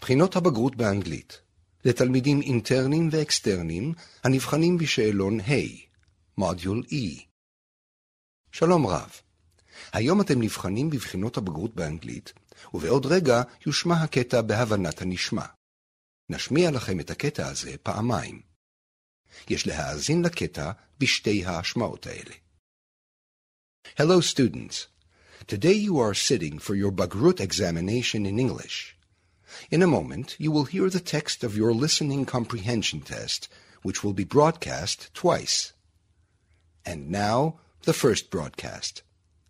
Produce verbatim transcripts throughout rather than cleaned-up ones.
בחינות הבגרות באנגלית, לתלמידים אינטרנים ואקסטרנים הנבחנים בשאלון ה', מודיול E. שלום רב. היום אתם נבחנים בבחינות הבגרות באנגלית, ובעוד רגע יושמע הקטע בהבנת הנשמע. נשמיע לכם את הקטע הזה פעמיים. יש להאזין לקטע בשתי ההשמעות האלה. Hello students. Today you are sitting for your Bagrut examination in English. In a moment, you will hear the text of your listening comprehension test, which will be broadcast twice. And now, the first broadcast.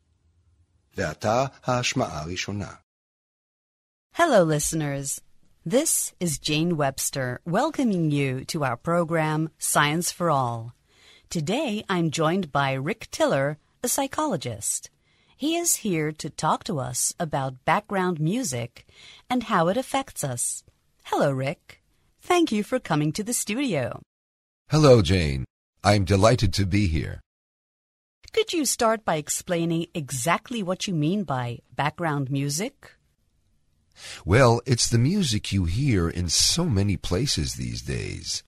ועתה ההשמעה הראשונה. Hello, listeners. This is Jane Webster welcoming you to our program, Science for All. Today, I'm joined by Rick Tiller, a psychologist. He is here to talk to us about background music and how it affects us. Hello, Rick. Thank you for coming to the studio. Hello, Jane. I'm delighted to be here. Could you start by explaining exactly what you mean by background music? Well, it's the music you hear in so many places these days.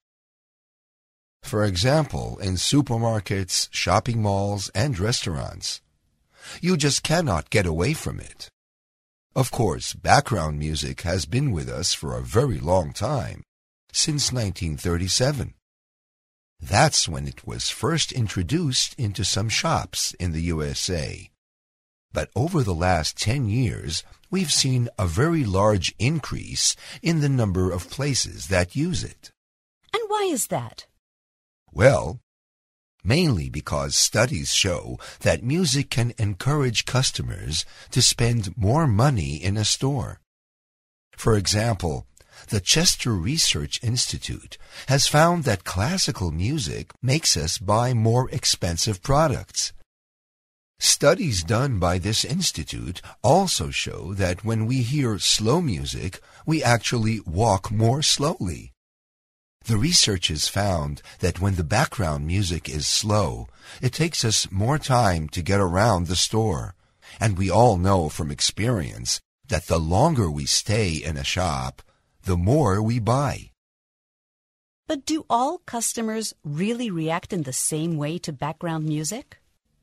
For example, in supermarkets, shopping malls, and restaurants. You just cannot get away from it. Of course, background music has been with us for a very long time, since nineteen thirty-seven. That's when it was first introduced into some shops in the U S A. But over the last ten years, we've seen a very large increase in the number of places that use it. And why is that? Well, mainly because studies show that music can encourage customers to spend more money in a store. For example, the Chester Research Institute has found that classical music makes us buy more expensive products. Studies done by this institute also show that when we hear slow music, we actually walk more slowly. The researchers found that when the background music is slow, it takes us more time to get around the store. And we all know from experience that the longer we stay in a shop, the more we buy. But do all customers really react in the same way to background music?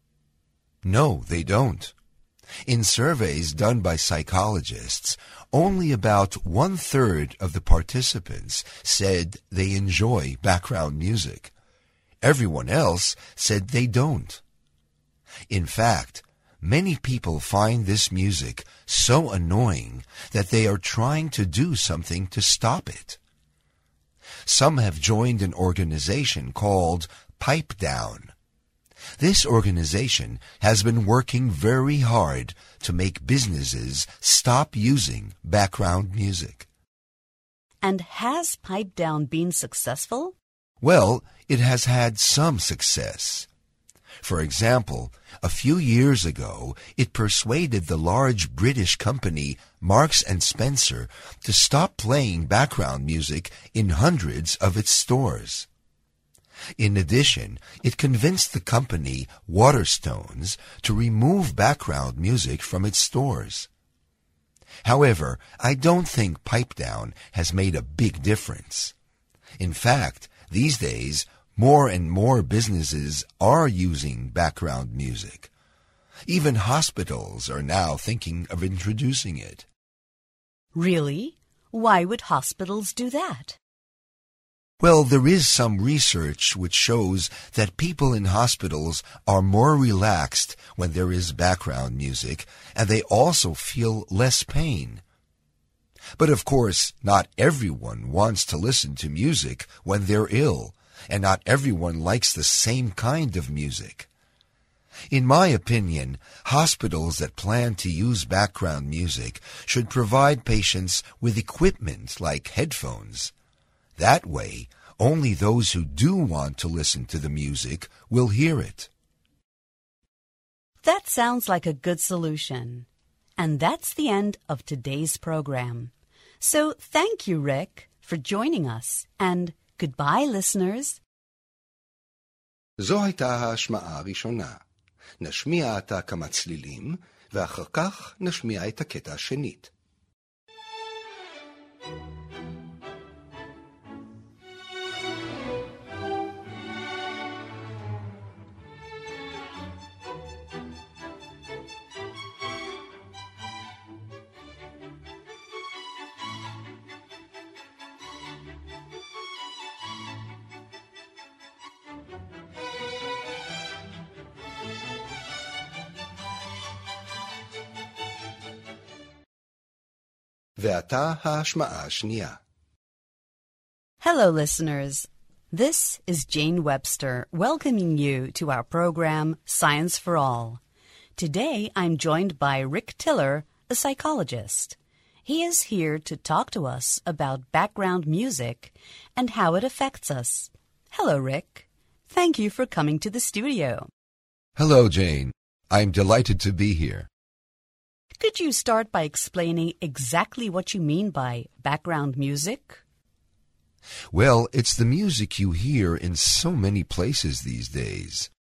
No, they don't. In surveys done by psychologists, only about one-third of the participants said they enjoy background music. Everyone else said they don't. In fact, many people find this music so annoying that they are trying to do something to stop it. Some have joined an organization called Pipe Down. This organization has been working very hard to make businesses stop using background music. And has Pipe Down been successful? Well, it has had some success. For example, a few years ago, it persuaded the large British company Marks and Spencer to stop playing background music in hundreds of its stores. In addition, it convinced the company Waterstones to remove background music from its stores. However, I don't think Pipe Down has made a big difference. In fact, these days, more and more businesses are using background music. Even hospitals are now thinking of introducing it. Really? Why would hospitals do that? Well, there is some research which shows that people in hospitals are more relaxed when there is background music, and they also feel less pain. But of course, not everyone wants to listen to music when they're ill, and not everyone likes the same kind of music. In my opinion, hospitals that plan to use background music should provide patients with equipment like headphones. That way, only those who do want to listen to the music will hear it. That sounds like a good solution. And that's the end of today's program. So thank you, Rick, for joining us. And goodbye, listeners. זו הייתה ההשמעה הראשונה. נשמיע עתה כמה צלילים, ואחר כך נשמיע את הקטע השנית. ועתה ההשמעה השנייה. Hello, listeners. This is Jane Webster welcoming you to our program Science for All. Today I'm joined by Rick Tiller, a psychologist. He is here to talk to us about background music and how it affects us. Hello, Rick. Thank you for coming to the studio. Hello, Jane. I'm delighted to be here. Could you start by explaining exactly what you mean by background music? Well, it's the music you hear in so many places these days.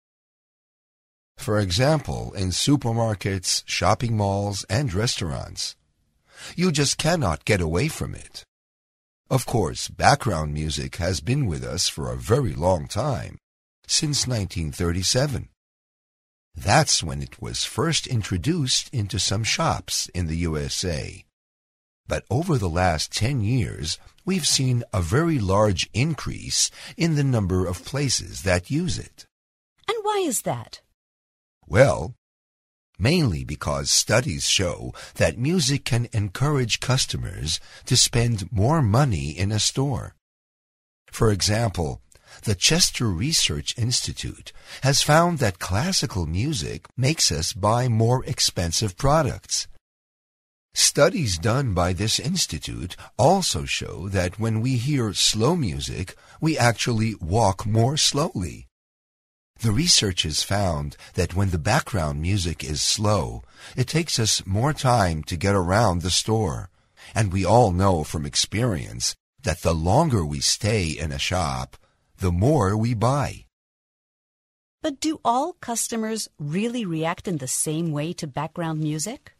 For example, in supermarkets, shopping malls, and restaurants. You just cannot get away from it. Of course, background music has been with us for a very long time, since nineteen thirty-seven. That's when it was first introduced into some shops in the U S A. But over the last ten years, we've seen a very large increase in the number of places that use it. And why is that? Well, mainly because studies show that music can encourage customers to spend more money in a store. For example, the Chester Research Institute has found that classical music makes us buy more expensive products. Studies done by this institute also show that when we hear slow music, we actually walk more slowly. The researchers found that when the background music is slow, it takes us more time to get around the store. And we all know from experience that the longer we stay in a shop, the more we buy. But do all customers really react in the same way to background music?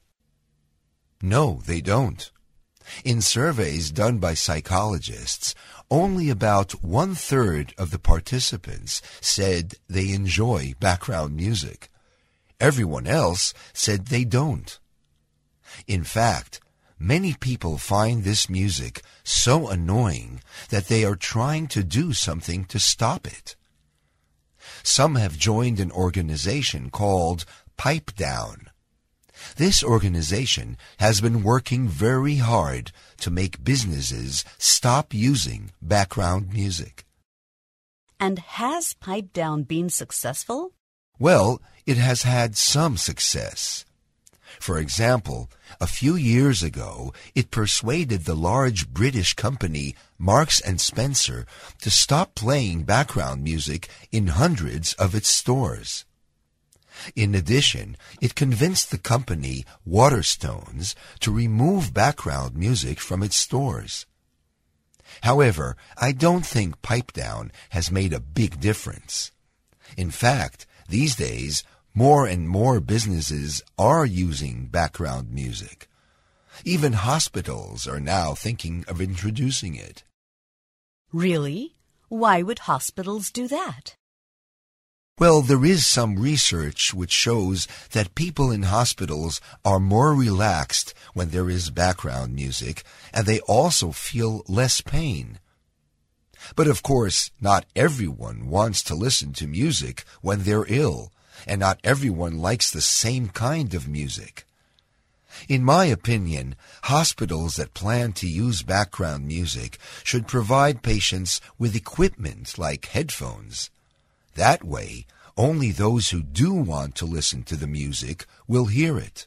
No, they don't. In surveys done by psychologists, only about one-third of the participants said they enjoy background music. Everyone else said they don't. In fact, many people find this music so annoying that they are trying to do something to stop it. Some have joined an organization called Pipe Down. This organization has been working very hard to make businesses stop using background music. And has Pipe Down been successful? Well, it has had some success. For example, a few years ago, it persuaded the large British company Marks and Spencer to stop playing background music in hundreds of its stores. In addition, it convinced the company Waterstones to remove background music from its stores. However, I don't think Pipe Down has made a big difference. In fact, these days, more and more businesses are using background music. Even hospitals are now thinking of introducing it. Really? Why would hospitals do that? Well, there is some research which shows that people in hospitals are more relaxed when there is background music, and they also feel less pain. But of course, not everyone wants to listen to music when they're ill, and not everyone likes the same kind of music. In my opinion, hospitals that plan to use background music should provide patients with equipment like headphones. That way, only those who do want to listen to the music will hear it.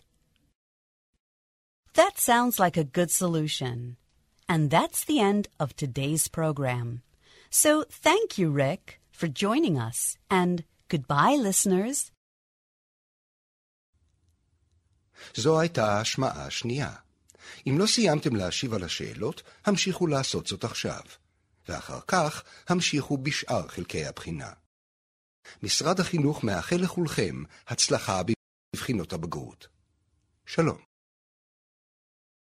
That sounds like a good solution. And that's the end of today's program. So thank you, Rick, for joining us. And goodbye, listeners. זו הייתה השמעה שנייה. אם לא סיימתם להשיב על השאלות, המשיכו לעשות זאת עכשיו. ואחר כך המשיכו בשאר חלקי הבחינה. משרד החינוך מאחל לכולכם הצלחה בבחינות הבגרות. שלום.